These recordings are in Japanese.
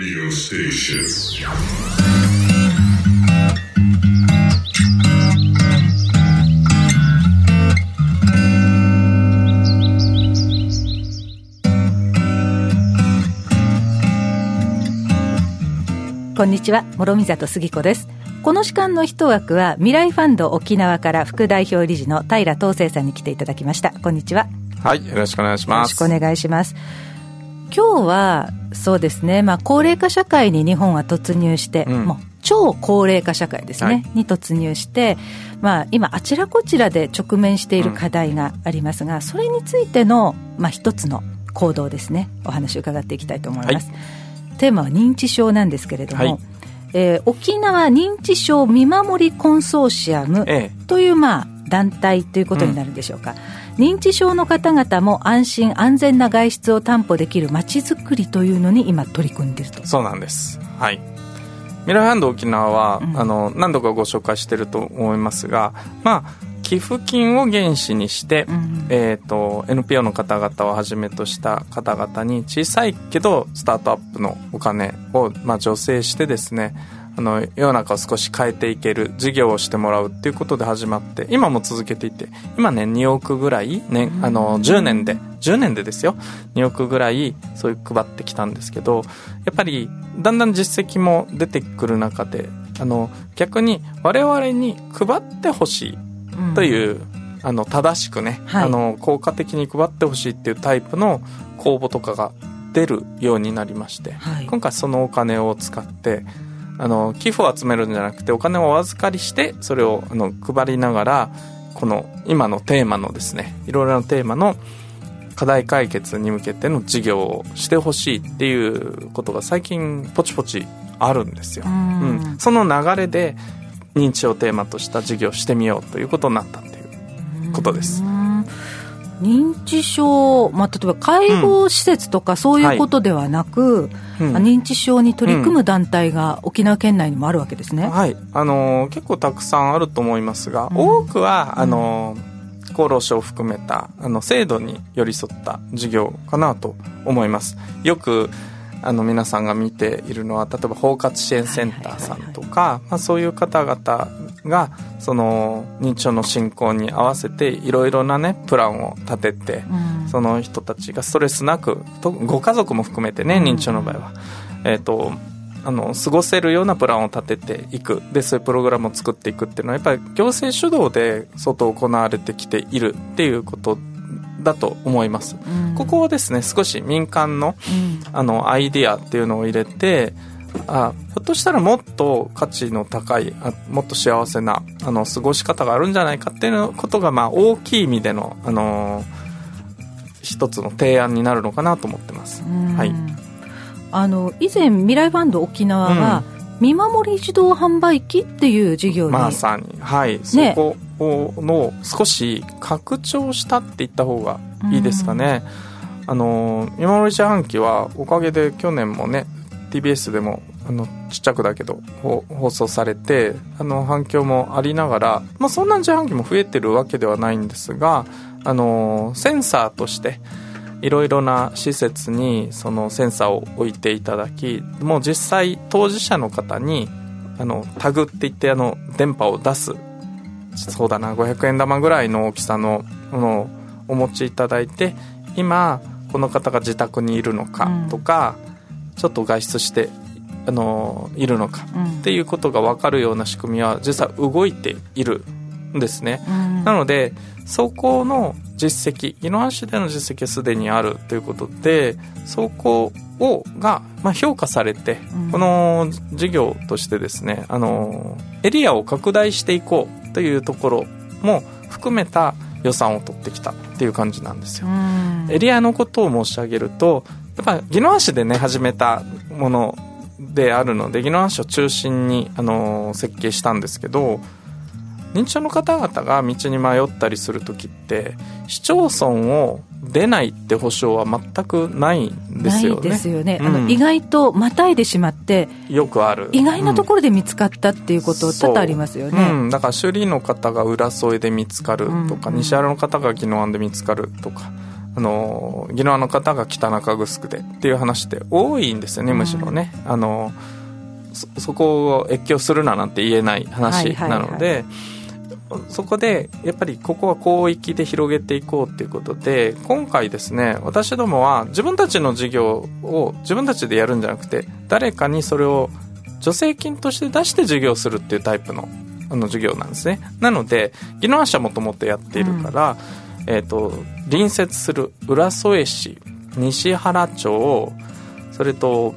Radio Station. こんにちは、諸見里杉子です。この時間の一枠は未来ファンド沖縄から副代表理事の平東生さんに来ていただきました。こんにちは。 はい、よろしくお願いします。 よろしくお願いします。今日はそうですね、高齢化社会に日本は突入して、もう超高齢化社会ですね、に突入して、今あちらこちらで直面している課題がありますが、それについての、一つの行動ですね、お話を伺っていきたいと思います。テーマは認知症なんですけれども、沖縄認知症見守りコンソーシアムという、団体ということになるんでしょうか。認知症の方々も安心安全な外出を担保できるまちづくりというのに今取り組んでいると。 そうなんです。はい。未来ファンド沖縄は、何度かご紹介していると思いますが、寄付金を原資にして、NPO の方々をはじめとした方々に小さいけどスタートアップのお金を、助成してですね、世の中を少し変えていける事業をしてもらうっていうことで始まって、今も続けていて、今ね2億ぐらい、10年でですよ、2億ぐらいそういう配ってきたんですけど、やっぱりだんだん実績も出てくる中で、逆に我々に配ってほしいという、正しくね、効果的に配ってほしいっていうタイプの公募とかが出るようになりまして、今回そのお金を使って寄付を集めるんじゃなくて、お金をお預かりしてそれを配りながら、この今のテーマのですね、いろいろなテーマの課題解決に向けての事業をしてほしいっていうことが最近ポチポチあるんですよ。その流れで認知症をテーマとした事業をしてみようということになったということです。 認知症、例えば介護施設とかそういうことではなく、認知症に取り組む団体が沖縄県内にもあるわけですね。 結構たくさんあると思いますが、多くは厚労省を含めた制度に寄り添った事業かなと思います。よく皆さんが見ているのは、例えば包括支援センターさんとか、そういう方々がその認知症の進行に合わせていろいろなねプランを立てて、その人たちがストレスなく、ご家族も含めてね、認知症の場合は過ごせるようなプランを立てていく。で、そういうプログラムを作っていくっていうのはやっぱり行政主導で相当行われてきているっていうことだと思います。ここをですね、少し民間の、アイディアっていうのを入れて、ひょっとしたらもっと価値の高い、もっと幸せな過ごし方があるんじゃないかっていうことが、大きい意味での、一つの提案になるのかなと思ってます。 以前未来ファンド沖縄は、見守り自動販売機っていう事業に、 まさに、そこの少し拡張したって言った方がいいですかね。見守り自販機はおかげで去年もね TBS でもちっちゃくだけど放送されて、反響もありながら、そんな自販機も増えてるわけではないんですが、センサーとしていろいろな施設にそのセンサーを置いていただき、もう実際当事者の方にタグって言って電波を出す、そうだな、500円玉ぐらいの大きさのものをお持ちいただいて、今この方が自宅にいるのかとか、ちょっと外出しているのかっていうことが分かるような仕組みは実際動いているんですね。なのでそこの実績、宜野湾市での実績はすでにあるということで、そこが評価されて、この事業としてですね、エリアを拡大していこうというところも含めた予算を取ってきたっていう感じなんですよ。エリアのことを申し上げると、やっぱ宜野湾市でね始めたものであるので、宜野湾市を中心に設計したんですけど、認知症の方々が道に迷ったりするときって市町村を出ないって保証は全くないんですよね。 ないですよね。意外とまたいでしまってよくある、 意外なところで見つかったっていうこと多々ありますよね。 だから首里の方が浦添で見つかるとか、西原の方が宜野湾で見つかるとか、 宜野湾の方が北中城でっていう話って多いんですよね、むしろね。そこを越境するななんて言えない話なので、そこでやっぱりここは広域で広げていこうということで、今回ですね、私どもは自分たちの事業を自分たちでやるんじゃなくて、誰かにそれを助成金として出して事業するっていうタイプの事業なんですね。なので宜野湾市はもともとやっているから、隣接する浦添市、西原町、それと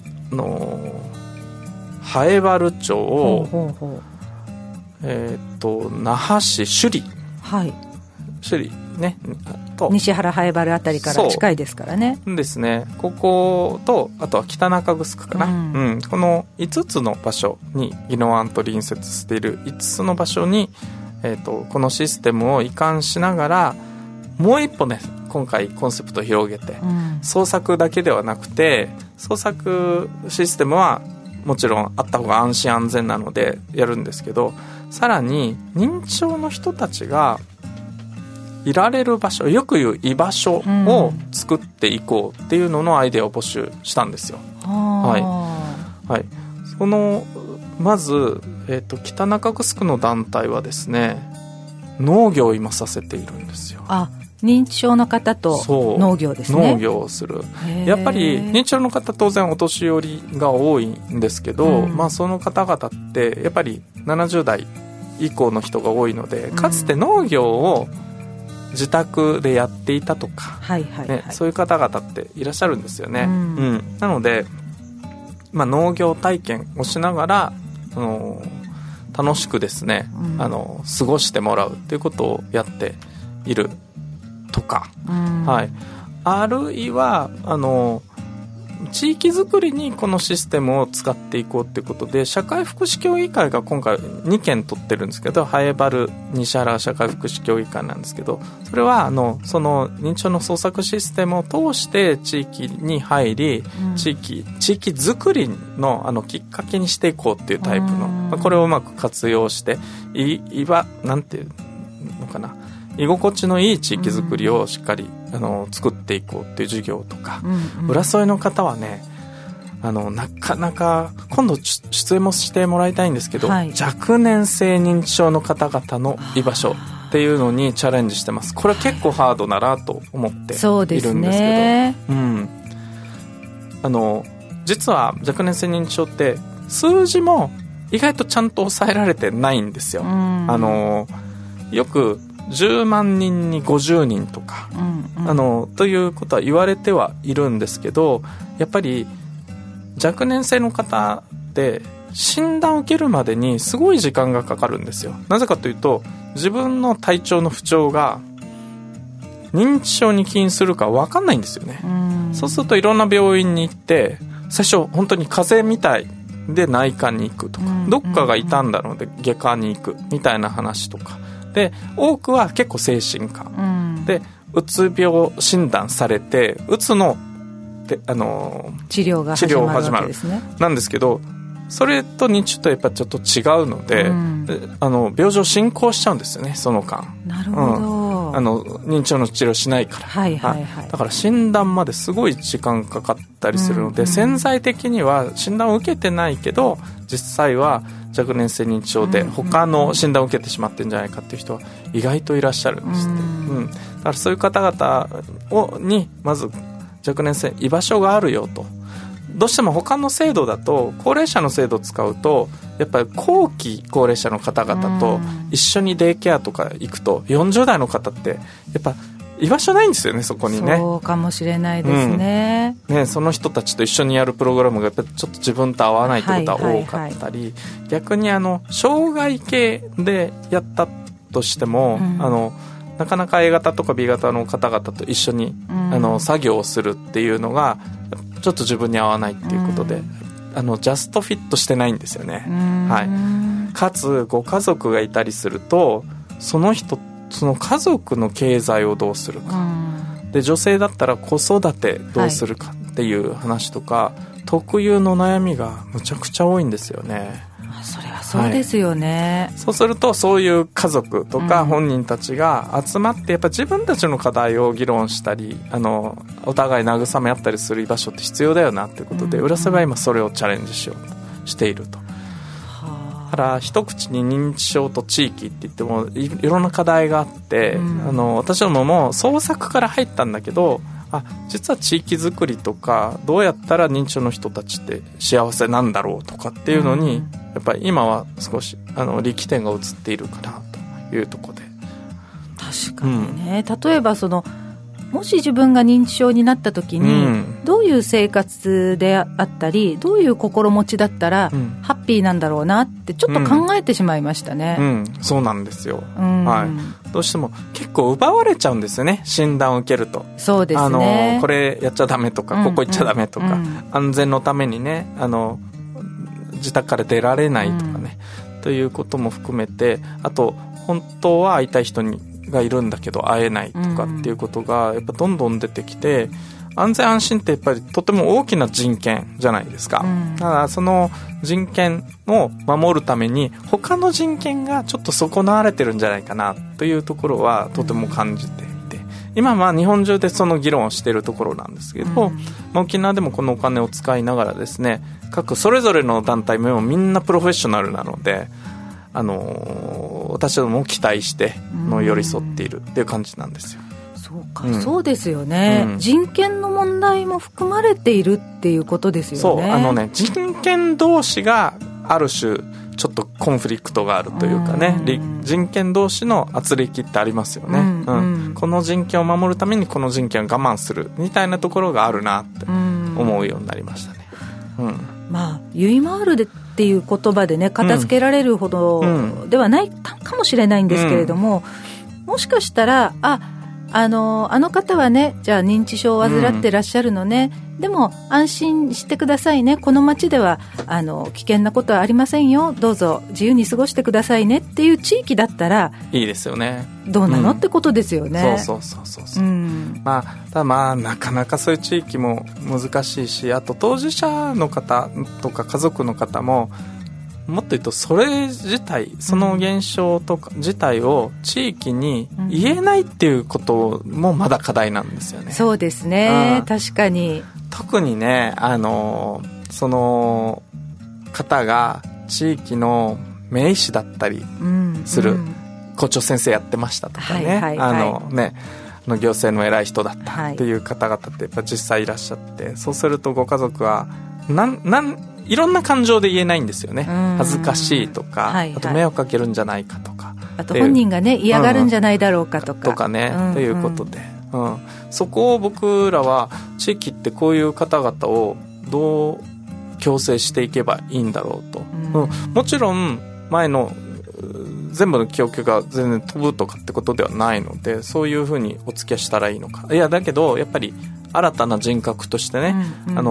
南風原町、那覇市首里、 はい、 首里ねと西原南風原あたりから近いですからね。 ですね。こことあとは北中城かな、この5つの場所に宜野湾と隣接している5つの場所に、このシステムを移管しながらもう一歩ね、今回コンセプトを広げて、捜索だけではなくて、捜索システムはもちろんあった方が安心安全なのでやるんですけど、さらに認知症の人たちがいられる場所、よく言う居場所を作っていこうっていうののアイデアを募集したんですよ。はいはい。そのまず、北中城の団体はですね、農業を今させているんですよ。 認知症の方と農業ですね。 農業をする。やっぱり認知症の方当然お年寄りが多いんですけど、その方々ってやっぱり70代以降の人が多いので、かつて農業を自宅でやっていたとか、そういう方々っていらっしゃるんですよね。なので、農業体験をしながら楽しくですね、過ごしてもらうということをやっているとか、あるいは地域づくりにこのシステムを使っていこうということで、社会福祉協議会が今回2件取ってるんですけど、南風原西原社会福祉協議会なんですけど、それはその認知症の捜索システムを通して地域に入り、地域づくりのきっかけにしていこうっていうタイプの、これをうまく活用してなんていうのかな、居心地のいい地域づくりをしっかり作っていこうっていう授業とか、浦添の方はね、なかなか今度出演もしてもらいたいんですけど、若年性認知症の方々の居場所っていうのにチャレンジしてます。これ結構ハードだなと思っているんですけど、実は若年性認知症って数字も意外とちゃんと抑えられてないんですよ。よく10万人に50人とか、ということは言われてはいるんですけど、やっぱり若年性の方って診断を受けるまでにすごい時間がかかるんですよ。なぜかというと、自分の体調の不調が認知症に起因するか分かんないんですよね。そうするといろんな病院に行って、最初本当に風邪みたいで内科に行くとか、どっかが痛んだので外科に行くみたいな話とかで、多くは結構精神科、でうつ病診断されて、うつの治療が始まるわけですね。 なんですけど、それと認知症とやっぱちょっと違うので、病状進行しちゃうんですよね、その間。 なるほど。 認知症の治療しないから、だから診断まですごい時間かかったりするので、潜在的には診断を受けてないけど、実際は若年性認知症で他の診断を受けてしまってるんじゃないかっていう人は意外といらっしゃるんですって。だからそういう方々にまず若年性居場所があるよと。どうしても他の制度だと、高齢者の制度を使うとやっぱり後期高齢者の方々と一緒にデイケアとか行くと、40代の方ってやっぱ居場所ないんですよね、そこにね。 そうかもしれないですね。 その人たちと一緒にやるプログラムがやっぱりちょっと自分と合わないってことは多かったり、逆に障害系でやったとしても、なかなか A 型とか B 型の方々と一緒に、作業をするっていうのがちょっと自分に合わないっていうことで、ジャストフィットしてないんですよね。かつご家族がいたりすると、その家族の経済をどうするか、で女性だったら子育てどうするかっていう話とか、特有の悩みがむちゃくちゃ多いんですよね。 それはそうですよね、 そうするとそういう家族とか本人たちが集まってやっぱ自分たちの課題を議論したりお互い慰め合ったりする居場所って必要だよなっていうことで、浦添は今それをチャレンジしようとしていると。だから一口に認知症と地域って言っても いろんな課題があって、私どもも創作から入ったんだけど、実は地域づくりとかどうやったら認知症の人たちって幸せなんだろうとかっていうのに、やっぱり今は少し力点が移っているかなというところで。 確かにね、例えばもし自分が認知症になった時に、どういう生活であったりどういう心持ちだったら、ハッピーなんだろうなってちょっと考えてしまいましたね、 そうなんですよ、どうしても結構奪われちゃうんですよね、診断を受けると。 そうですね、 これやっちゃダメとか、ここ行っちゃダメとか、安全のためにね自宅から出られないとかね、ということも含めて、あと本当は会いたい人がいるんだけど会えないとかっていうことがやっぱどんどん出てきて、安全安心ってやっぱりとても大きな人権じゃないですか、だからその人権を守るために他の人権がちょっと損なわれてるんじゃないかなというところはとても感じていて、今は日本中でその議論をしているところなんですけど、沖縄でもこのお金を使いながらですね、各それぞれの団体もみんなプロフェッショナルなので、私どもも期待して寄り添っているっていう感じなんですよ。 そうか、そうですよね、人権の問題も含まれているっていうことですよね。 そう人権同士がある種ちょっとコンフリクトがあるというかね、人権同士の圧力ってありますよね、この人権を守るためにこの人権を我慢するみたいなところがあるなって思うようになりましたね。 ゆいまーるでっていう言葉でね片付けられるほどではないかもしれないんですけれども、もしかしたらあの方はね、じゃあ認知症を患ってらっしゃるのね、でも安心してくださいね、この町では危険なことはありませんよ、どうぞ自由に過ごしてくださいねっていう地域だったらいいですよね。 どうなの、ってことですよね。 そう、ただなかなかそういう地域も難しいし、あと当事者の方とか家族の方ももっと言うとそれ自体、その現象とか自体を地域に言えないっていうこともまだ課題なんですよね。 そうですね、確かに。 特にねその方が地域の名医師だったりする、校長先生やってましたとかね、行政の偉い人だったっていう方々ってやっぱ実際いらっしゃって、そうするとご家族はいろんな感情で言えないんですよね。恥ずかしいとか、あと迷惑かけるんじゃないかとか、 あと本人がね嫌がるんじゃないだろうかとか、 とかね、ということで、そこを僕らは地域ってこういう方々をどう共生していけばいいんだろうと、もちろん前の全部の記憶が全然飛ぶとかってことではないので、そういうふうにお付き合いしたらいいのか、いやだけどやっぱり新たな人格としてね、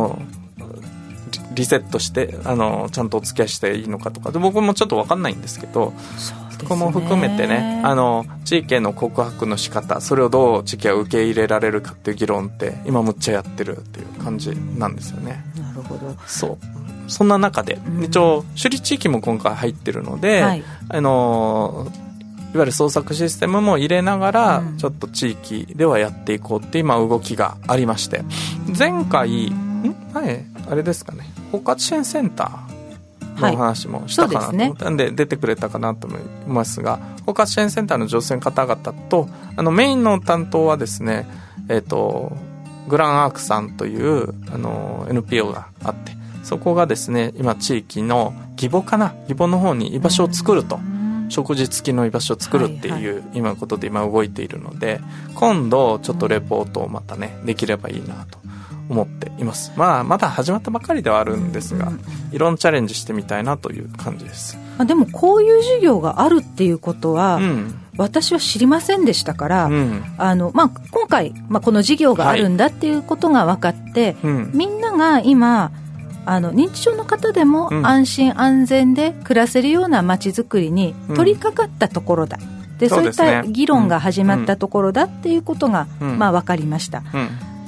リセットしてちゃんとお付き合いしていいのかとかで僕もちょっと分かんないんですけど、そこも含めてね地域への告白の仕方、それをどう地域が受け入れられるかっていう議論って今むっちゃやってるっていう感じなんですよね。 なるほど。 そんな中で一応首里地域も今回入ってるので、いわゆる創作システムも入れながらちょっと地域ではやっていこうって今動きがありまして、前回あれですかね、包括支援センターの話もしたかなと思ったんで、出てくれたかなと思いますが、包括支援センターの女性の方々とメインの担当はですね、グランアークさんというNPO があって、そこがですね今地域の義母の方に居場所を作ると、食事付きの居場所を作るっていう今のことで今動いているので、今度ちょっとレポートをまたねできればいいなと思っています。まだ始まったばかりではあるんですが、いろんなチャレンジしてみたいなという感じです。 でもこういう授業があるっていうことは、私は知りませんでしたから、今回、この授業があるんだっていうことが分かって、みんなが今認知症の方でも安心安全で暮らせるような街づくりに取り掛かったところだ、そういった議論が始まったところだっていうことが分かりました。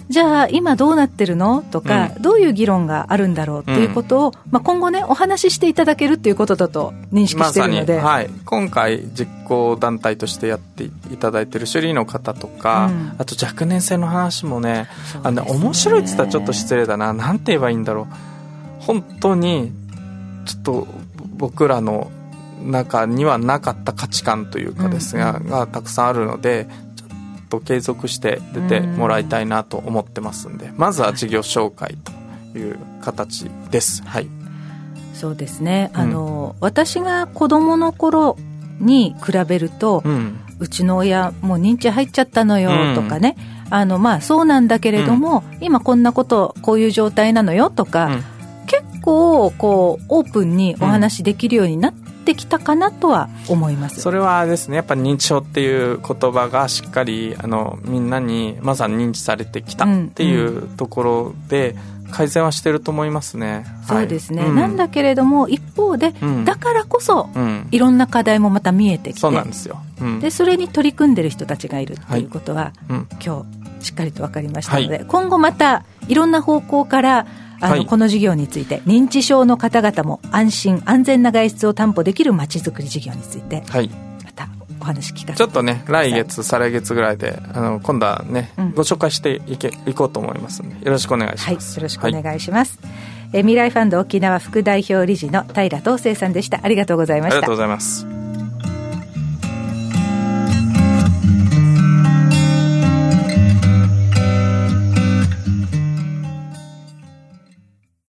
じゃあ今どうなってるのとか、どういう議論があるんだろうということを、今後ねお話ししていただけるということだと認識しているので、 はい、今回実行団体としてやっていただいている主理の方とか、あと若年性の話もね、面白いって言ったらちょっと失礼だな、なんて言えばいいんだろう、本当にちょっと僕らの中にはなかった価値観というかですが、がたくさんあるので、ちょっと継続して出てもらいたいなと思ってますんで、まずは事業紹介という形です。はい、そうですね、 私が子どもの頃に比べると、うちの親もう認知入っちゃったのよとかね、そうなんだけれども、今こんなことこういう状態なのよとか、結構こうオープンにお話できるようになってきたかなとは思います。 それはですね、やっぱり認知症っていう言葉がしっかりみんなにまずは認知されてきたっていうところで改善はしてると思いますね。 そうですね、なんだけれども一方で、だからこそ、いろんな課題もまた見えてきて、 そうなんですよ、 でそれに取り組んでる人たちがいるっていうことは、今日しっかりと分かりましたので、今後またいろんな方向からこの事業について、認知症の方々も安心安全な外出を担保できるまちづくり事業について、またお話聞かせてください。 ちょっとね、来月再来月ぐらいで今度はね、ご紹介していこうと思いますので、よろしくお願いします。 よろしくお願いします。未来ファンド沖縄副代表理事の平東生さんでした。ありがとうございました。 ありがとうございます。